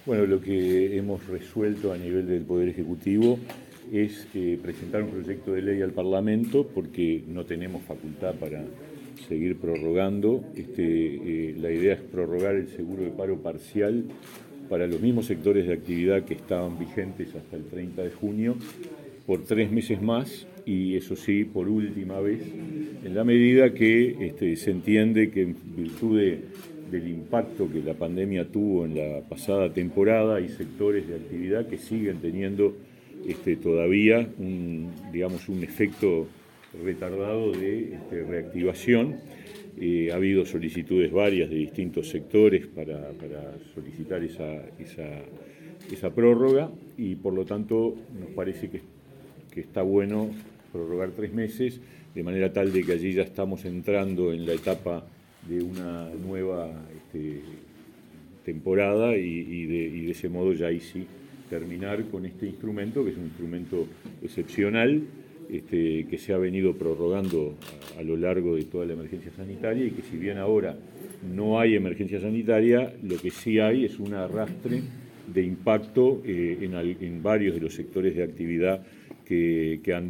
Bueno, lo que hemos resuelto a nivel del Poder Ejecutivo es presentar un proyecto de ley al Parlamento porque no tenemos facultad para seguir prorrogando. La idea es prorrogar el seguro de paro parcial para los mismos sectores de actividad que estaban vigentes hasta el 30 de junio por 3 meses más, y eso sí, por última vez, en la medida que se entiende que en virtud del impacto que la pandemia tuvo en la pasada temporada, hay sectores de actividad que siguen teniendo todavía un efecto retardado de reactivación. Ha habido solicitudes varias de distintos sectores para solicitar esa prórroga, y por lo tanto nos parece que está bueno prorrogar 3 meses, de manera tal de que allí ya estamos entrando en la etapa de una nueva temporada y de ese modo ya ahí sí terminar con este instrumento, que es un instrumento excepcional, que se ha venido prorrogando a lo largo de toda la emergencia sanitaria, y que si bien ahora no hay emergencia sanitaria, lo que sí hay es un arrastre de impacto en varios de los sectores de actividad que han,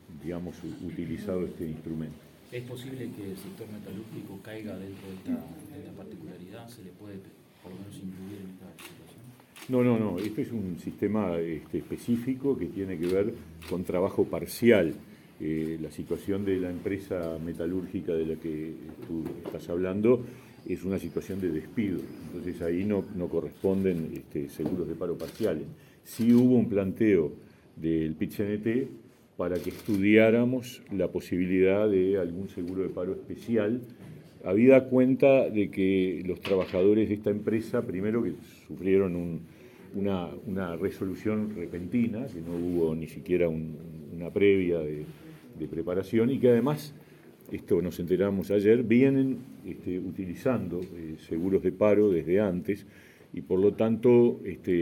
utilizado este instrumento. ¿Es posible que el sector metalúrgico caiga dentro de esta particularidad? ¿Se le puede por lo menos incluir en esta situación? No. Esto es un sistema específico que tiene que ver con trabajo parcial. La situación de la empresa metalúrgica de la que tú estás hablando es una situación de despido. Entonces ahí no corresponden seguros de paro parciales. Sí hubo un planteo del PIT-CNT para que estudiáramos la posibilidad de algún seguro de paro especial, habida cuenta de que los trabajadores de esta empresa, primero que sufrieron una resolución repentina, que no hubo ni siquiera una previa de preparación, y que además, esto nos enteramos ayer, vienen utilizando seguros de paro desde antes, y por lo tanto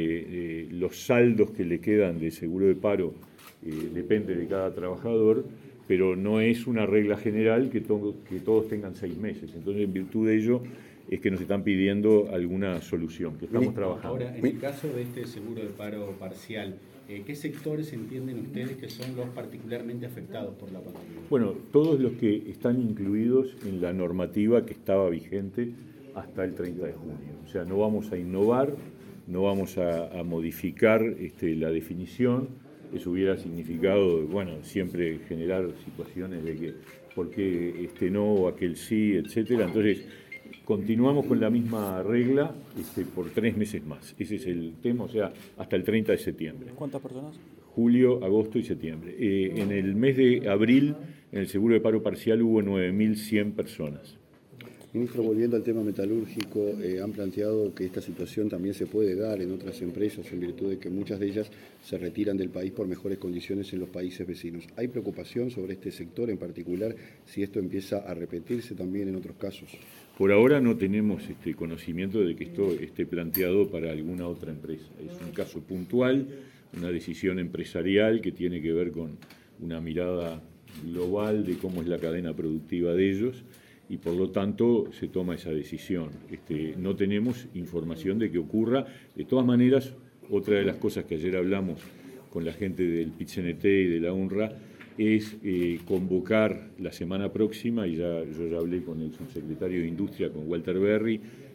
los saldos que le quedan de seguro de paro depende de cada trabajador, pero no es una regla general que todos tengan 6 meses. Entonces, en virtud de ello, es que nos están pidiendo alguna solución, que estamos trabajando. Ahora, en el caso de este seguro de paro parcial, ¿qué sectores entienden ustedes que son los particularmente afectados por la pandemia? Bueno, todos los que están incluidos en la normativa que estaba vigente hasta el 30 de junio. O sea, no vamos a innovar, no vamos a modificar la definición. Eso hubiera significado, siempre generar situaciones de que por qué no o aquel sí, etcétera. Entonces, continuamos con la misma regla por 3 meses más. Ese es el tema, o sea, hasta el 30 de septiembre. ¿Cuántas personas? Julio, agosto y septiembre. En el mes de abril, en el seguro de paro parcial hubo 9.100 personas. Ministro, volviendo al tema metalúrgico, han planteado que esta situación también se puede dar en otras empresas en virtud de que muchas de ellas se retiran del país por mejores condiciones en los países vecinos. ¿Hay preocupación sobre este sector en particular si esto empieza a repetirse también en otros casos? Por ahora no tenemos conocimiento de que esto esté planteado para alguna otra empresa. Es un caso puntual, una decisión empresarial que tiene que ver con una mirada global de cómo es la cadena productiva de ellos, y por lo tanto se toma esa decisión. No tenemos información de que ocurra. De todas maneras, otra de las cosas que ayer hablamos con la gente del PIT-CNT y de la UNRWA es convocar la semana próxima, y yo ya hablé con el subsecretario de Industria, con Walter Berry,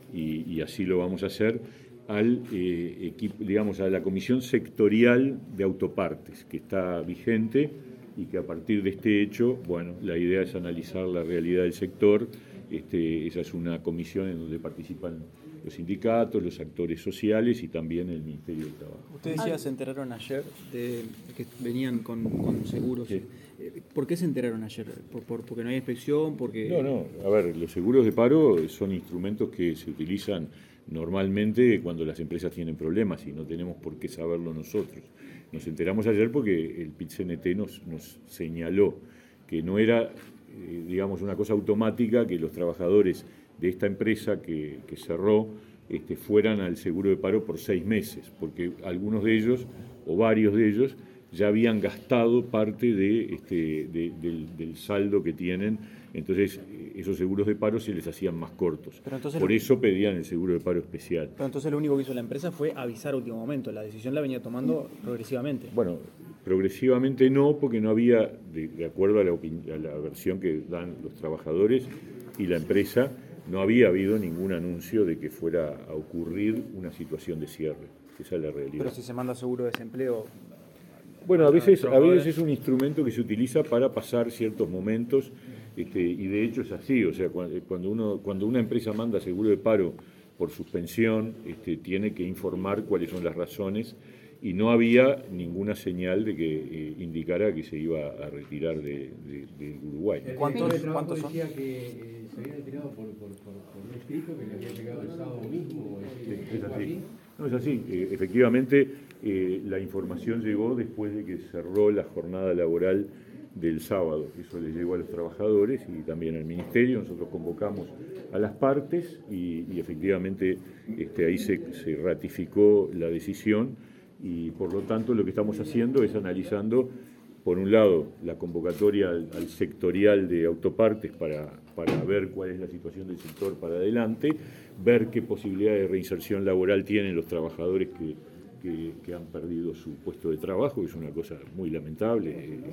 y así lo vamos a hacer, al equipo, a la Comisión Sectorial de Autopartes, que está vigente, y que a partir de este hecho, la idea es analizar la realidad del sector. Esa es una comisión en donde participan los sindicatos, los actores sociales y también el Ministerio del Trabajo. Usted decía, se enteraron ayer de que venían con seguros. Sí. ¿Por qué se enteraron ayer? ¿Porque no hay inspección? Porque... No. A ver, los seguros de paro son instrumentos que se utilizan normalmente cuando las empresas tienen problemas, y no tenemos por qué saberlo nosotros. Nos enteramos ayer porque el PIT-CNT nos señaló que no era, una cosa automática que los trabajadores de esta empresa que cerró fueran al seguro de paro por 6 meses, porque algunos de ellos, o varios de ellos, ya habían gastado parte del saldo que tienen Entonces, esos seguros de paro se les hacían más cortos. Entonces, por eso pedían el seguro de paro especial. Pero entonces lo único que hizo la empresa fue avisar a último momento. La decisión la venía tomando progresivamente. Bueno, progresivamente no, porque no había, de acuerdo a la versión que dan los trabajadores y la empresa, no había habido ningún anuncio de que fuera a ocurrir una situación de cierre. Esa es la realidad. Pero si se manda seguro de desempleo... Bueno, a veces es un instrumento que se utiliza para pasar ciertos momentos, y de hecho es así. O sea, cuando una empresa manda seguro de paro por suspensión, tiene que informar cuáles son las razones, y no había ninguna señal de que indicara que se iba a retirar de Uruguay. ¿Cuántos son? Decía que se había retirado por un escrito que le había llegado el sábado mismo. Es así. No, es así. Efectivamente, la información llegó después de que cerró la jornada laboral del sábado. Eso le llegó a los trabajadores y también al Ministerio. Nosotros convocamos a las partes y efectivamente ahí se ratificó la decisión, y por lo tanto lo que estamos haciendo es analizando, por un lado, la convocatoria al sectorial de autopartes para ver cuál es la situación del sector para adelante, ver qué posibilidades de reinserción laboral tienen los trabajadores que han perdido su puesto de trabajo, que es una cosa muy lamentable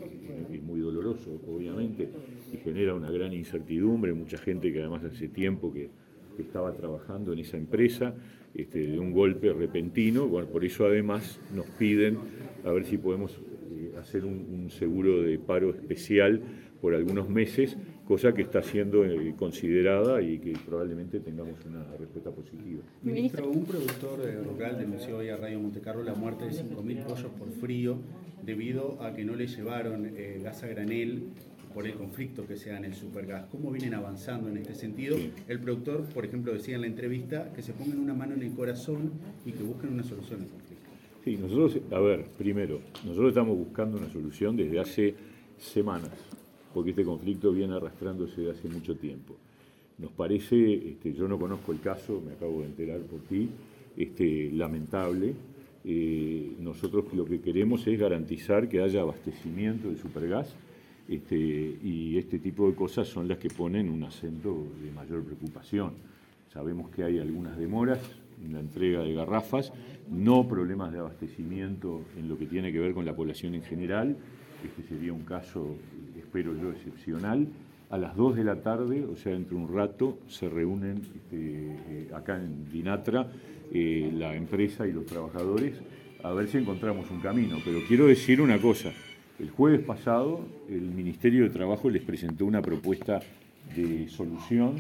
y muy doloroso, obviamente, y genera una gran incertidumbre. Mucha gente que además hace tiempo que estaba trabajando en esa empresa, de un golpe repentino. Bueno, por eso además nos piden a ver si podemos hacer un seguro de paro especial por algunos meses, cosa que está siendo considerada y que probablemente tengamos una respuesta positiva. Ministro, un productor rural denunció hoy a Radio Montecarlo la muerte de 5.000 pollos por frío debido a que no le llevaron gas a granel por el conflicto que se da en el Supergas. ¿Cómo vienen avanzando en este sentido? Sí. El productor, por ejemplo, decía en la entrevista que se pongan una mano en el corazón y que busquen una solución al conflicto. Sí, nosotros, primero, nosotros estamos buscando una solución desde hace semanas, porque este conflicto viene arrastrándose de hace mucho tiempo. Nos parece, yo no conozco el caso, me acabo de enterar por ti, lamentable. Nosotros lo que queremos es garantizar que haya abastecimiento del Supergas, y este tipo de cosas son las que ponen un acento de mayor preocupación. Sabemos que hay algunas demoras en la entrega de garrafas, no problemas de abastecimiento en lo que tiene que ver con la población en general. Este sería un caso, espero yo, excepcional. A las 2 de la tarde, o sea, dentro de un rato, se reúnen acá en Dinatra la empresa y los trabajadores a ver si encontramos un camino. Pero quiero decir una cosa. El jueves pasado, el Ministerio de Trabajo les presentó una propuesta de solución,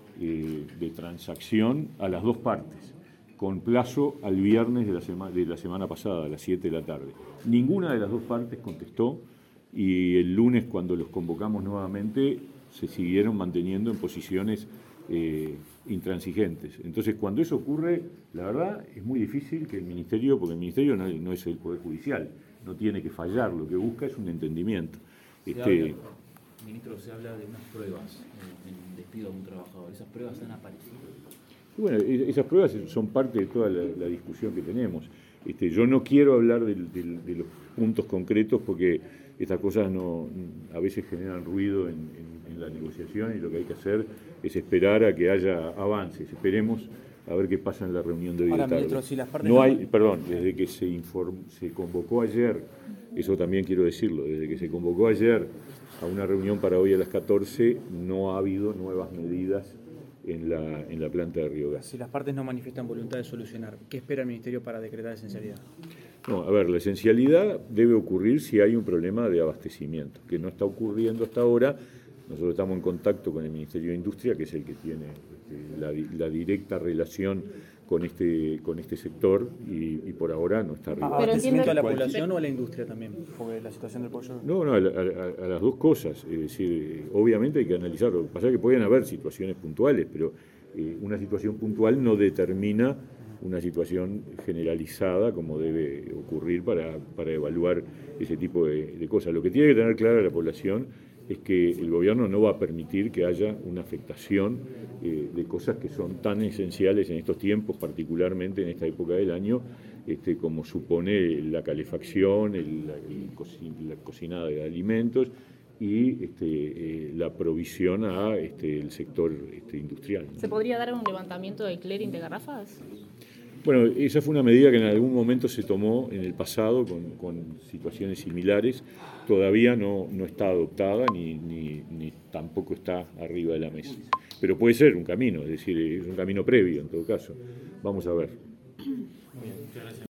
de transacción a las dos partes, con plazo al viernes de la semana pasada, a las 7 de la tarde. Ninguna de las dos partes contestó, y el lunes, cuando los convocamos nuevamente, se siguieron manteniendo en posiciones intransigentes. Entonces, cuando eso ocurre, la verdad es muy difícil que el Ministerio, porque el Ministerio no es el Poder Judicial, no tiene que fallar, lo que busca es un entendimiento. Ministro, se habla de unas pruebas en el despido de un trabajador. ¿Esas pruebas han aparecido? Bueno, esas pruebas son parte de toda la discusión que tenemos. Yo no quiero hablar de los puntos concretos porque estas cosas a veces generan ruido en la negociación, y lo que hay que hacer es esperar a que haya avances. Esperemos a ver qué pasa en la reunión de hoy de tarde. Ministro, si las partes desde que se convocó ayer, eso también quiero decirlo, desde que se convocó ayer a una reunión para hoy a las 14, no ha habido nuevas medidas en la planta de Río Gas. Si las partes no manifiestan voluntad de solucionar, ¿qué espera el Ministerio para decretar esencialidad? No, a ver, la esencialidad debe ocurrir si hay un problema de abastecimiento, que no está ocurriendo hasta ahora. Nosotros estamos en contacto con el Ministerio de Industria, que es el que tiene la directa relación con este sector, y por ahora no está arriba. ¿Abastecimiento a la población o a la industria también? Porque la situación del pollo... No, a las dos cosas. Es decir, obviamente hay que analizarlo. Lo que pasa es que pueden haber situaciones puntuales, pero una situación puntual no determina una situación generalizada como debe ocurrir para evaluar ese tipo de cosas. Lo que tiene que tener clara la población es que el gobierno no va a permitir que haya una afectación de cosas que son tan esenciales en estos tiempos, particularmente en esta época del año, como supone la calefacción, la cocinada de alimentos, y la provisión a el sector industrial, ¿no? ¿Se podría dar un levantamiento del clearing de garrafas? Bueno, esa fue una medida que en algún momento se tomó en el pasado con situaciones similares. Todavía no está adoptada ni tampoco está arriba de la mesa. Pero puede ser un camino, es decir, es un camino previo en todo caso. Vamos a ver.